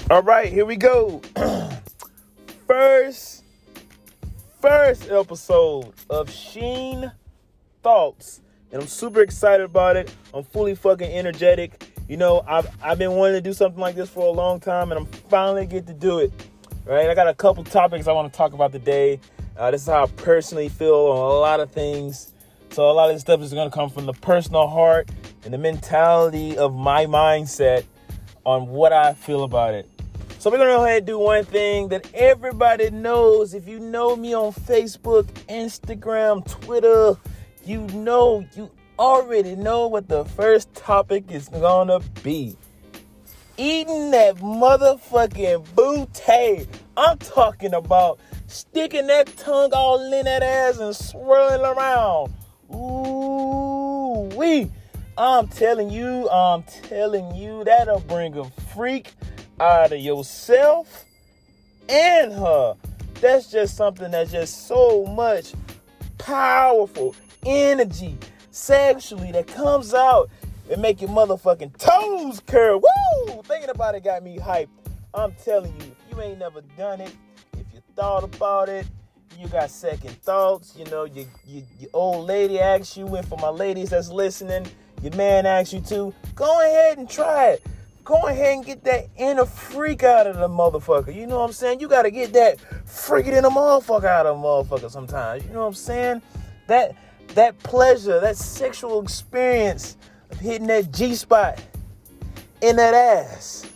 All right, here we go. First episode of Sheen Thoughts. And I'm super excited about it. I'm fully fucking energetic. You know, I've been wanting to do something like this for a long time, and I'm finally get to do it. Right? I got a couple topics I want to talk about today. This is how I personally feel on a lot of things. So a lot of this stuff is going to come from the personal heart and the mentality of my mindset on what I feel about it. So we're going to go ahead and do one thing that everybody knows. If you know me on Facebook, Instagram, Twitter, you already know what the first topic is going to be. Eating that motherfucking booty. I'm talking about sticking that tongue all in that ass and swirling around. Ooh wee. I'm telling you, that'll bring a freak out of yourself and her. That's just something that's just so much powerful energy sexually that comes out and make your motherfucking toes curl. Woo! Thinking about it got me hyped. I'm telling you, if you ain't never done it, if you thought about it, you got second thoughts, you know, your old lady asks you, and for my ladies that's listening, your man asks you to, go ahead and try it. Go ahead and get that inner freak out of the motherfucker. You know what I'm saying? You got to get that freaking in the motherfucker out of the motherfucker sometimes. You know what I'm saying? That pleasure, that sexual experience of hitting that G-spot in that ass.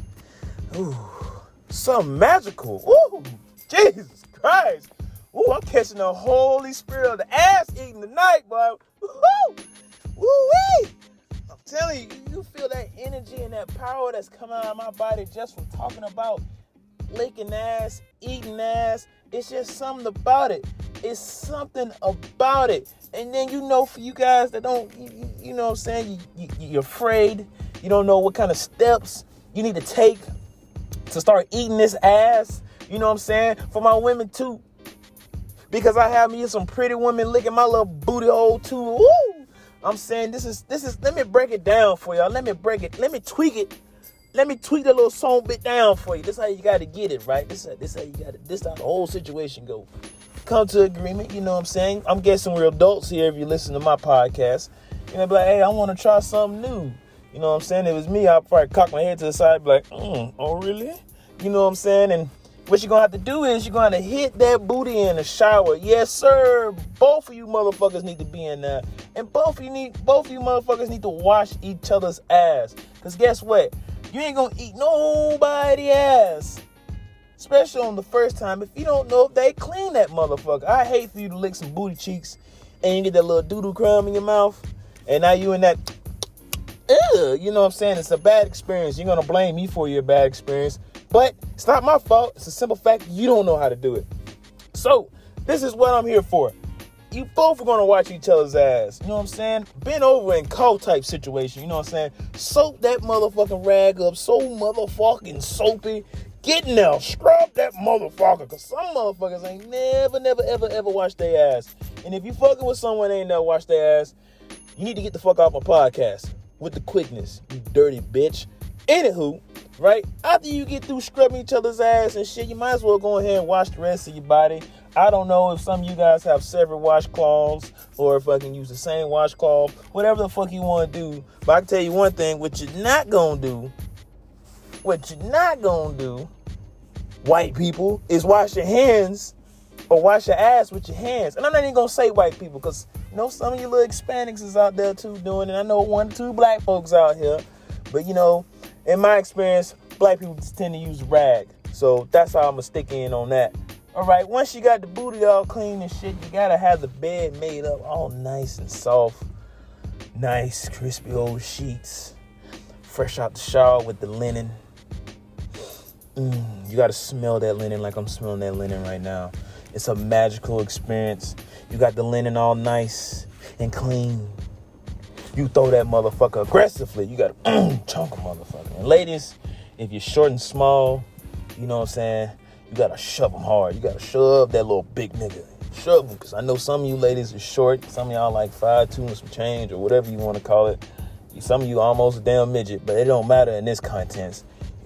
Ooh, something magical. Ooh, Jesus Christ. Ooh, I'm catching the Holy Spirit of the ass eating tonight, boy. Woo! Woo-wee! I'm telling you, you feel that energy and that power that's coming out of my body just from talking about licking ass, eating ass. It's just something about it. It's something about it. And then, you know, for you guys that don't, you know what I'm saying, you're afraid. You don't know what kind of steps you need to take to start eating this ass. You know what I'm saying? For my women, too. Because I have me some pretty women licking my little booty hole, too. Woo! I'm saying this is, let me break it down for y'all. Let me tweak it. Let me tweak the little song bit down for you. This is how you got to get it, right? This how you got it. This how the whole situation go. Come to agreement, you know what I'm saying? I'm guessing we're adults here if you listen to my podcast. You know, be like, hey, I want to try something new. You know what I'm saying? If it was me, I'd probably cock my head to the side, be like, oh, really? You know what I'm saying? And what you're going to have to do is you're going to hit that booty in the shower. Yes, sir. Both of you motherfuckers need to be in there. And both of you motherfuckers need to wash each other's ass. Because guess what? You ain't going to eat nobody ass. Especially on the first time if you don't know if they clean that motherfucker. I hate for you to lick some booty cheeks and you get that little doo-doo crumb in your mouth. And now you in that, you know what I'm saying? It's a bad experience. You're going to blame me for your bad experience. But it's not my fault. It's a simple fact you don't know how to do it. So this is what I'm here for. You both are going to watch each other's ass. You know what I'm saying? Bend over and call type situation. You know what I'm saying? Soap that motherfucking rag up so motherfucking soapy. Get in there. Scrub that motherfucker. Because some motherfuckers ain't never, ever washed their ass. And if you fucking with someone that ain't never washed their ass, you need to get the fuck off my podcast with the quickness, you dirty bitch. Anywho, right? After you get through scrubbing each other's ass and shit, you might as well go ahead and wash the rest of your body. I don't know if some of you guys have separate washcloths or if I can use the same washcloth, whatever the fuck you want to do. But I can tell you one thing, what you're not going to do, white people, is wash your hands or wash your ass with your hands. And I'm not even going to say white people because, you know, some of you little Hispanics is out there too doing it. I know 1 or 2 black folks out here. But, you know, in my experience, black people just tend to use rag. So that's how I'm going to stick in on that. All right, once you got the booty all clean and shit, you got to have the bed made up all nice and soft. Nice, crispy old sheets. Fresh out the shower with the linen. You got to smell that linen like I'm smelling that linen right now. It's a magical experience. You got the linen all nice and clean. You throw that motherfucker aggressively. You got to chunk a motherfucker. And ladies, if you're short and small, you know what I'm saying, you got to shove them hard. You got to shove that little big nigga. Shove them. Because I know some of you ladies are short. Some of y'all like 5'2" and some change or whatever you want to call it. Some of you almost a damn midget. But it don't matter in this context.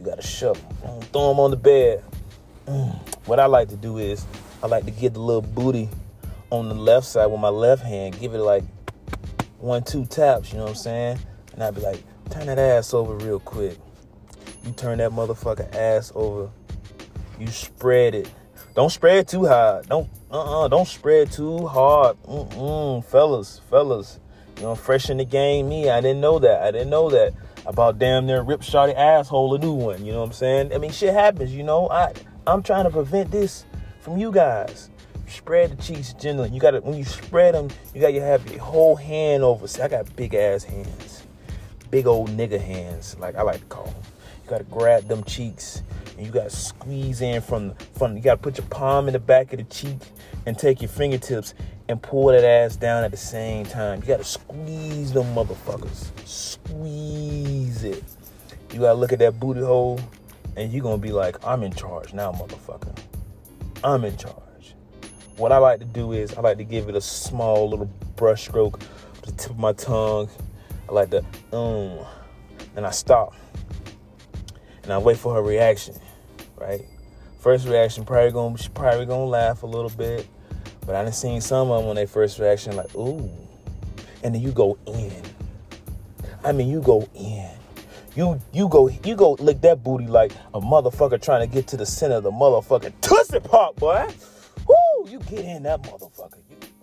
You gotta shove them. Throw them on the bed. What I like to do is I like to get the little booty on the left side with my left hand. Give it like 1-2 taps, you know what I'm saying? And I'd be like, turn that ass over real quick. You turn that motherfucking ass over. You spread it. Don't spread too hard. Don't spread too hard. Fellas. You know, fresh in the game, me. I didn't know that. About damn near rip shawty asshole a new one. You know what I'm saying? I mean, shit happens, you know. I'm trying to prevent this from you guys. Spread the cheeks gently. You gotta, when you spread them, you gotta have your whole hand over. See, I got big ass hands. Big old nigga hands, like I like to call them. You gotta grab them cheeks and you gotta squeeze in from you gotta put your palm in the back of the cheek and take your fingertips and pull that ass down at the same time. You gotta squeeze them motherfuckers. Squeeze it. You gotta look at that booty hole and you're gonna be like, I'm in charge now, motherfucker. I'm in charge. What I like to do is I like to give it a small little brush stroke with the tip of my tongue. I like to, and I stop. And I wait for her reaction, right? First reaction, she's probably gonna laugh a little bit. But I done seen some of them when they first reaction, like, ooh. And then you go in. I mean, you go in. You go lick that booty like a motherfucker trying to get to the center of the motherfucking Tootsie Pop, boy. Woo! You get in that motherfucker.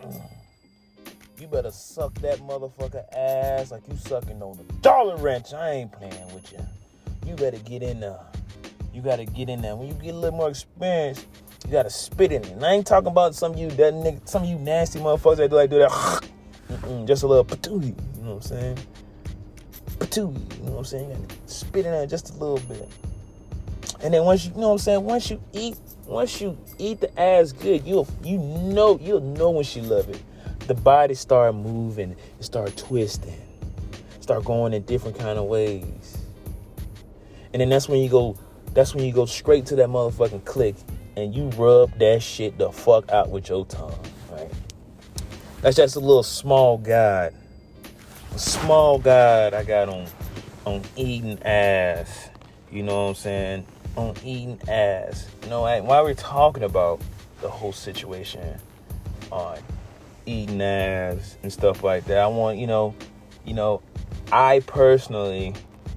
You better suck that motherfucker ass like you sucking on a dollar wrench. I ain't playing with you. You better get in there. You gotta get in there. When you get a little more experience, you gotta spit in it. And I ain't talking about some of you nasty motherfuckers that do that. Just a little patooey. You know what I'm saying? Patooey. You know what I'm saying? You gotta spit in there just a little bit. And then once you know what I'm saying, once you eat the ass good, you'll know when she love it. The body start moving, it start twisting, start going in different kind of ways. And then that's when you go straight to that motherfucking click and you rub that shit the fuck out with your tongue, right? That's just a little small guide. A small guide I got on eating ass. You know what I'm saying? On eating ass. You know, while we're talking about the whole situation on eating ass and stuff like that, I want, I personally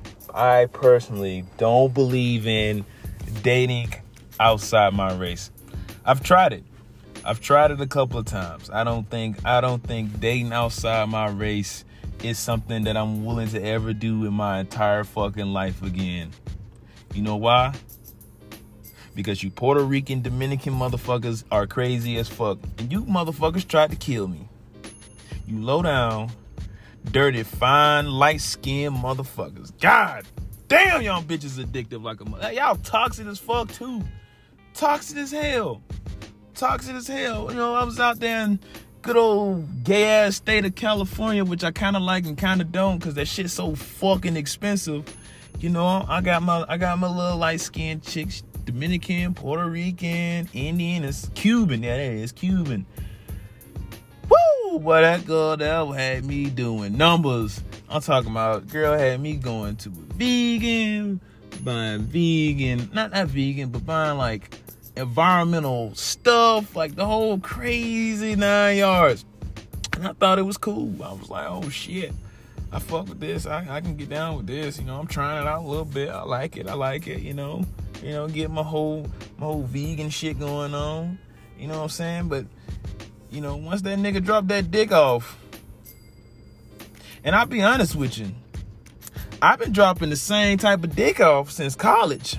don't believe in dating outside my race. I've tried it a couple of times. I don't think dating outside my race is something that I'm willing to ever do in my entire fucking life again. You know why? Because you Puerto Rican, Dominican motherfuckers are crazy as fuck. And you motherfuckers tried to kill me. You low down, dirty, fine, light-skinned motherfuckers. God damn, y'all bitches addictive like a mother. Y'all toxic as fuck, too. Toxic as hell. You know, I was out there in good old gay-ass state of California, which I kind of like and kind of don't, because that shit's so fucking expensive. You know, I got my little light-skinned chicks, Dominican, Puerto Rican, Indian, it's Cuban. Yeah, that is Cuban. Woo! Boy, that girl that had me doing numbers. I'm talking about, girl had me going to a vegan, buying vegan, not vegan, but buying like environmental stuff, like the whole crazy 9 yards. And I thought it was cool. I was like, oh shit, I fuck with this. I can get down with this. You know, I'm trying it out a little bit. I like it, you know. Get my whole vegan shit going on. You know what I'm saying? But, you know, once that nigga dropped that dick off, and I'll be honest with you, I've been dropping the same type of dick off since college.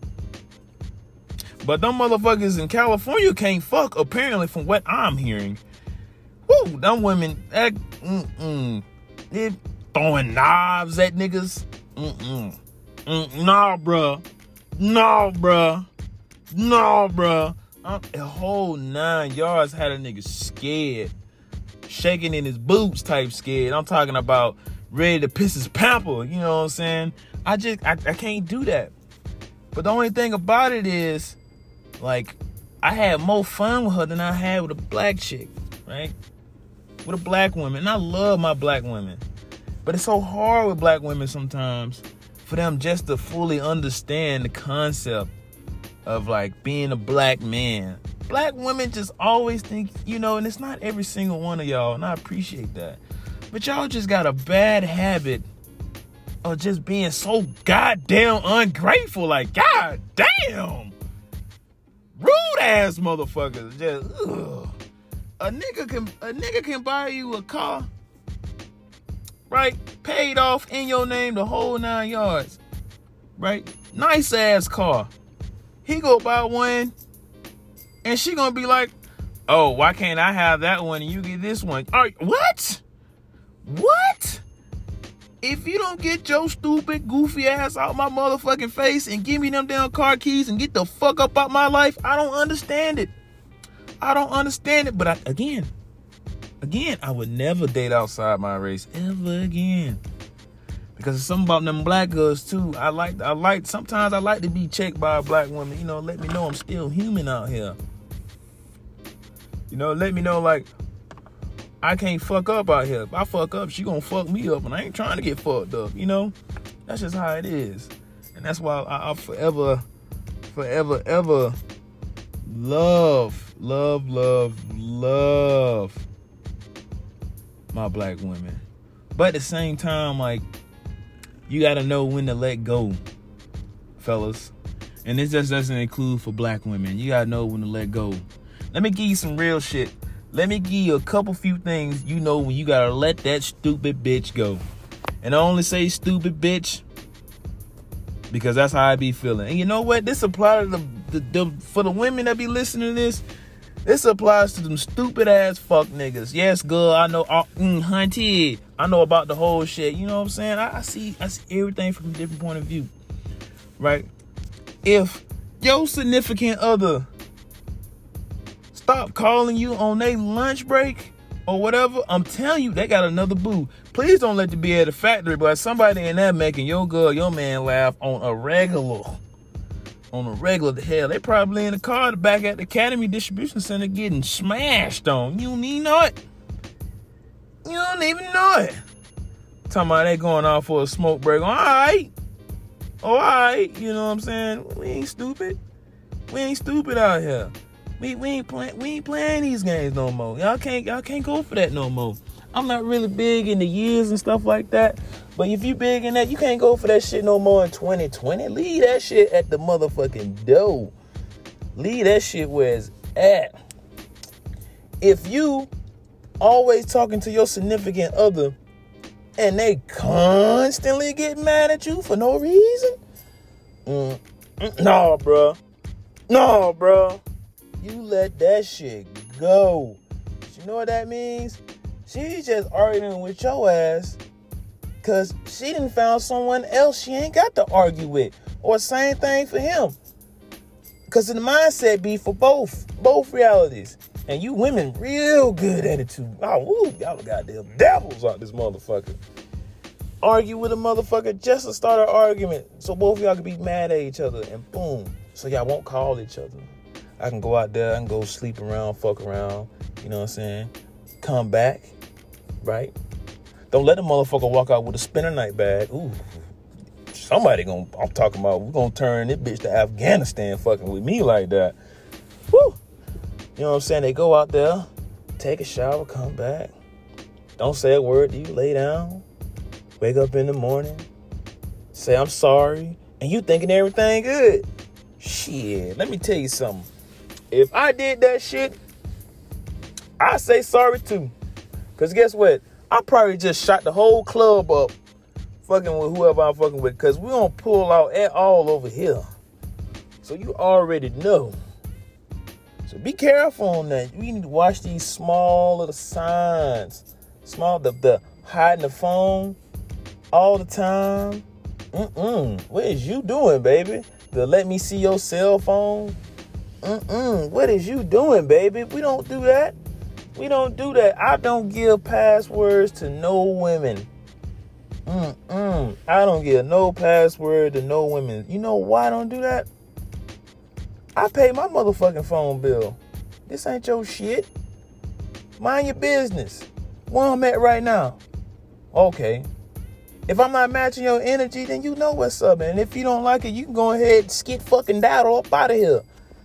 But them motherfuckers in California can't fuck, apparently, from what I'm hearing. Woo, them women, they're throwing knives at niggas. Nah, bruh. A whole 9 yards had a nigga scared. Shaking in his boots type scared. I'm talking about ready to piss his pamper. You know what I'm saying? I can't do that. But the only thing about it is, like, I had more fun with her than I had with a black chick, right? With a black woman. And I love my black women. But it's so hard with black women sometimes for them just to fully understand the concept of like being a black man. Black women just always think, and it's not every single one of y'all, and I appreciate that. But y'all just got a bad habit of just being so goddamn ungrateful. Like, goddamn. Rude ass motherfuckers. Just, ugh. A nigga can buy you a car, right? Paid off in your name, the whole 9 yards, right? Nice ass car. He go buy one, and she gonna be like, "Oh, why can't I have that one and you get this one?" All right, what? What? If you don't get your stupid, goofy ass out my motherfucking face and give me them damn car keys and get the fuck up out my life, I don't understand it. I don't understand it. But again, I would never date outside my race ever again. Because it's something about them black girls too. Sometimes I like to be checked by a black woman. Let me know I'm still human out here. Let me know like I can't fuck up out here. If I fuck up, she gonna fuck me up, and I ain't trying to get fucked up. That's just how it is, and that's why I forever, ever love my black women. But at the same time, like, you gotta know when to let go, fellas. And this just doesn't include for black women. You gotta know when to let go. Let me give you some real shit. Let me give you a few things when you gotta let that stupid bitch go. And I only say stupid bitch because that's how I be feeling. And you know what? This applies to for the women that be listening to this. This applies to them stupid ass fuck niggas. Yes, girl, I know, hunty. I know about the whole shit. You know what I'm saying? I see everything from a different point of view, right? If your significant other stop calling you on their lunch break or whatever, I'm telling you, they got another boo. Please don't let it be at the factory, but somebody in there making your girl, your man laugh on a regular. The hell, they probably in the car back at the Academy Distribution Center getting smashed on. You don't even know it. You don't even know it. Talking about they going out for a smoke break. All right. You know what I'm saying? We ain't stupid. We ain't stupid out here. We ain't playing these games no more. Y'all can't go for that no more. I'm not really big in the years and stuff like that. But if you big in that, you can't go for that shit no more in 2020. Leave that shit at the motherfucking door. Leave that shit where it's at. If you always talking to your significant other and they constantly get mad at you for no reason, no, bro. You let that shit go. You know what that means? She's just arguing with your ass because she done found someone else she ain't got to argue with. Or same thing for him. Because the mindset be for both realities. And you women real good at it too. Oh, woo, y'all goddamn devils out this motherfucker. Argue with a motherfucker just to start an argument. So both of y'all can be mad at each other. And boom. So y'all won't call each other. I can go out there and go sleep around, fuck around. You know what I'm saying? Come back. Right? Don't let the motherfucker walk out with a spinner night bag. Ooh. I'm talking about, we're gonna turn this bitch to Afghanistan fucking with me like that. Woo! You know what I'm saying? They go out there, take a shower, come back. Don't say a word to you, lay down. Wake up in the morning. Say, I'm sorry. And you thinking everything good. Shit, let me tell you something. If I did that shit, I say sorry too. Because guess what? I probably just shot the whole club up fucking with whoever I'm fucking with. Because we don't pull out at all over here. So you already know. So be careful on that. We need to watch these small little signs. The hiding the phone all the time. What is you doing, baby? The let me see your cell phone. What is you doing, baby? We don't do that. We don't do that. I don't give passwords to no women. I don't give no password to no women. You know why I don't do that? I pay my motherfucking phone bill. This ain't your shit. Mind your business. Where I'm at right now. Okay. If I'm not matching your energy, then you know what's up. And if you don't like it, you can go ahead and skid fucking daddle up out of here.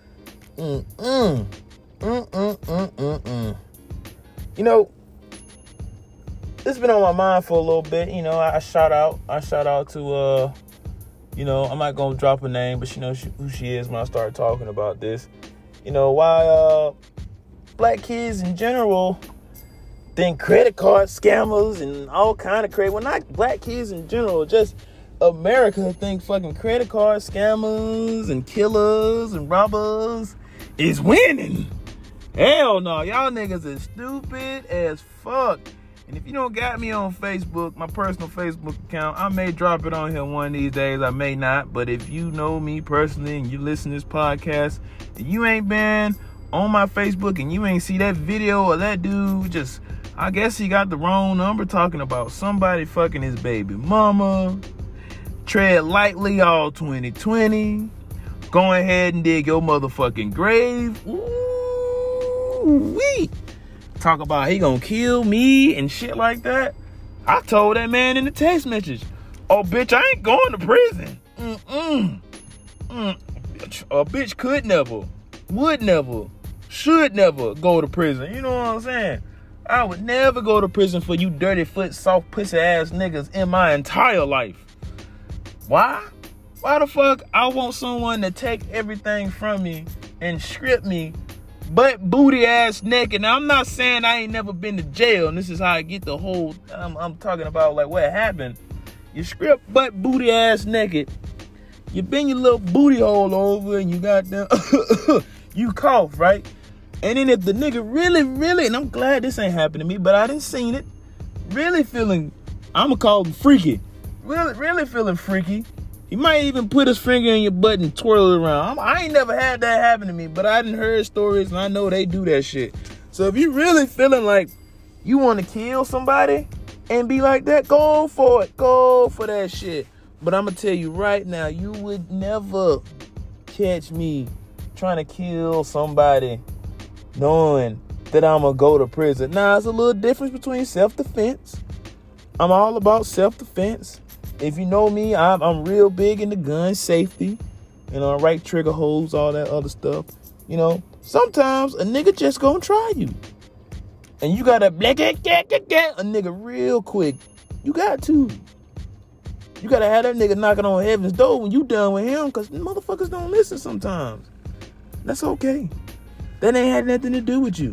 You know, it's been on my mind for a little bit. You know, I shout out to, you know, I'm not going to drop a name, but she knows who she is when I start talking about this. You know, why black kids in general think credit card scammers and all kind of crazy. Well, not black kids in general, just America think fucking credit card scammers and killers and robbers is winning. Hell no, y'all niggas is stupid as fuck. And if you don't got me on Facebook, my personal Facebook account, I may drop it on here one of these days. I may not. But if you know me personally and you listen to this podcast and you ain't been on my Facebook and you ain't see that video of that dude just, I guess he got the wrong number talking about somebody fucking his baby mama. Tread lightly all 2020. Go ahead and dig your motherfucking grave. Ooh-wee. Talk about he gonna kill me and shit like that. I told that man in the text message, oh, bitch, I ain't going to prison. A bitch could never, would never, should never go to prison. You know what I'm saying? I would never go to prison for you dirty foot, soft pussy ass niggas in my entire life. Why? Why the fuck I want someone to take everything from me and strip me butt booty ass naked? Now, I'm not saying I ain't never been to jail, and this is how I get the whole, I'm talking about like what happened. You strip butt booty ass naked, you bend your little booty hole over, and you got them, you cough, right? And then if the nigga really, and I'm glad this ain't happened to me, but I didn't seen it, really feeling, I'ma call him freaky, really feeling freaky, he might even put his finger in your butt and twirl it around. I ain't never had that happen to me, but I done heard stories and I know they do that shit. So if you really feeling like you want to kill somebody and be like that, go for it. Go for that shit. But I'm going to tell you right now, you would never catch me trying to kill somebody knowing that I'm going to go to prison. Now, there's a little difference between self-defense. I'm all about self-defense. If you know me, I'm real big into gun safety, you know, right trigger holes, all that other stuff. You know, sometimes a nigga just gonna try you. And you gotta a nigga real quick. You got to. You gotta have that nigga knocking on heaven's door when you done with him, because motherfuckers don't listen sometimes. That's okay. That ain't had nothing to do with you.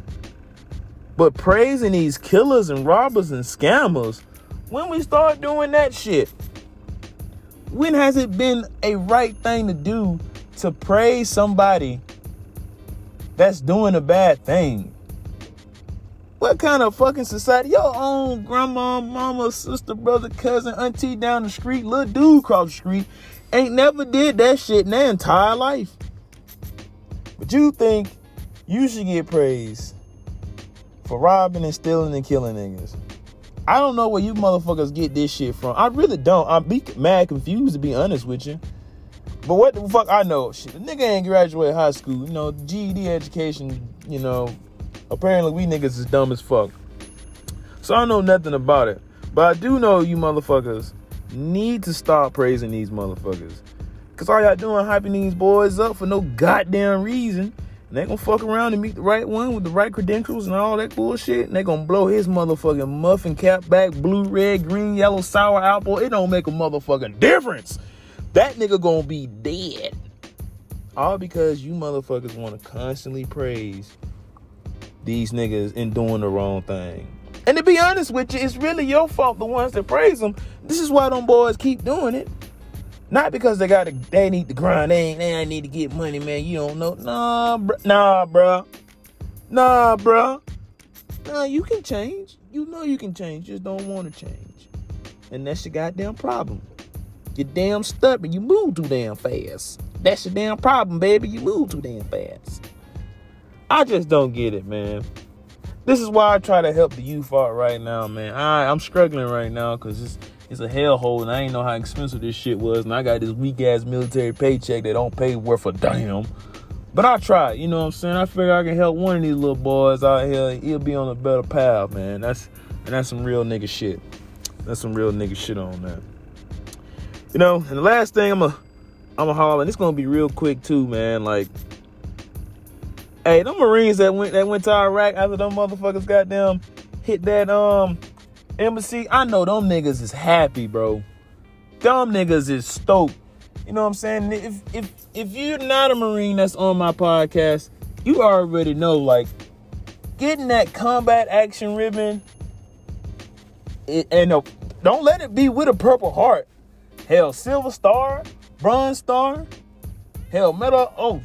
But praising these killers and robbers and scammers, when we start doing that shit, when has it been a right thing to do to praise somebody that's doing a bad thing? What kind of fucking society? Your own grandma, mama, sister, brother, cousin, auntie down the street, little dude across the street ain't never did that shit in their entire life. But you think you should get praised for robbing and stealing and killing niggas. I don't know where you motherfuckers get this shit from. I really don't. I'm be mad confused, to be honest with you. But what the fuck I know? Shit, the nigga ain't graduated high school. You know, GED education, you know, apparently we niggas is dumb as fuck. So I know nothing about it. But I do know you motherfuckers need to stop praising these motherfuckers. Because all y'all doing hyping these boys up for no goddamn reason. And they gonna fuck around and meet the right one with the right credentials and all that bullshit. And they gonna blow his motherfucking muffin cap back, blue, red, green, yellow, sour apple. It don't make a motherfucking difference. That nigga gonna be dead. All because you motherfuckers wanna constantly praise these niggas and doing the wrong thing. And to be honest with you, it's really your fault, the ones that praise them. This is why them boys keep doing it. Not because they need to grind. They need to get money, man. You don't know. Nah, bro. Nah, you can change. You know you can change. You just don't want to change. And that's your goddamn problem. You're damn stubborn. You move too damn fast. That's your damn problem, baby. You move too damn fast. I just don't get it, man. This is why I try to help the youth out right now, man. I'm struggling right now because it's a hellhole, and I ain't know how expensive this shit was, and I got this weak-ass military paycheck that don't pay worth a damn. But I try, you know what I'm saying? I figure I can help one of these little boys out here. He'll be on a better path, man. That's some real nigga shit. That's some real nigga shit on that. You know, and the last thing I'm a holler, and it's gonna be real quick too, man. Like, hey, them Marines that went to Iraq after them motherfuckers goddamn hit that embassy, I know them niggas is happy, bro. Them niggas is stoked. You know what I'm saying? If you're not a Marine that's on my podcast, you already know, like, getting that combat action ribbon, don't let it be with a Purple Heart. Hell, Silver Star, Bronze Star, hell, Medal.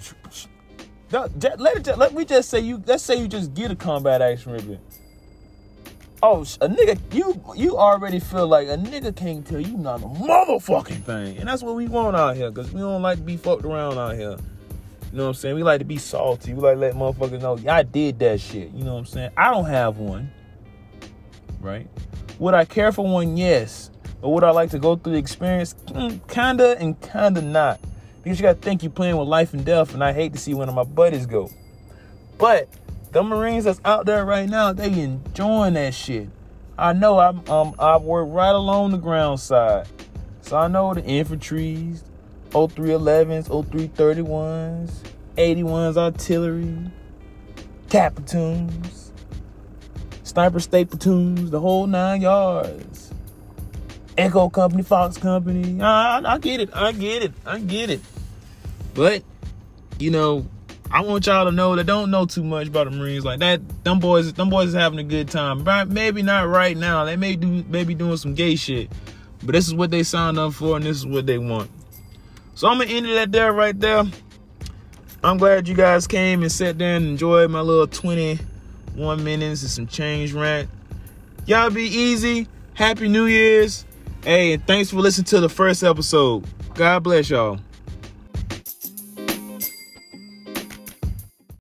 Let's say you just get a combat action ribbon. Oh, a nigga, you already feel like a nigga can't tell you not a motherfucking thing. And that's what we want out here, because we don't like to be fucked around out here. You know what I'm saying? We like to be salty. We like to let motherfuckers know, I did that shit. You know what I'm saying? I don't have one. Right? Would I care for one? Yes. But would I like to go through the experience? Kinda and kinda not. Because you gotta think you're playing with life and death, and I hate to see one of my buddies go. But the Marines that's out there right now, they enjoying that shit. I know I've worked right along the ground side. So I know the infantries, 0311s, 0331s, 81s artillery, cat platoons, sniper state platoons, the whole 9 yards. Echo Company, Fox Company. I get it. But, you know, I want y'all to know that don't know too much about the Marines like that. Them boys is having a good time. Maybe not right now. They may be doing some gay shit. But this is what they signed up for, and this is what they want. So I'm going to end it right there. I'm glad you guys came and sat there and enjoyed my little 21 minutes and some change rant. Y'all be easy. Happy New Year's. Hey, and thanks for listening to the first episode. God bless y'all.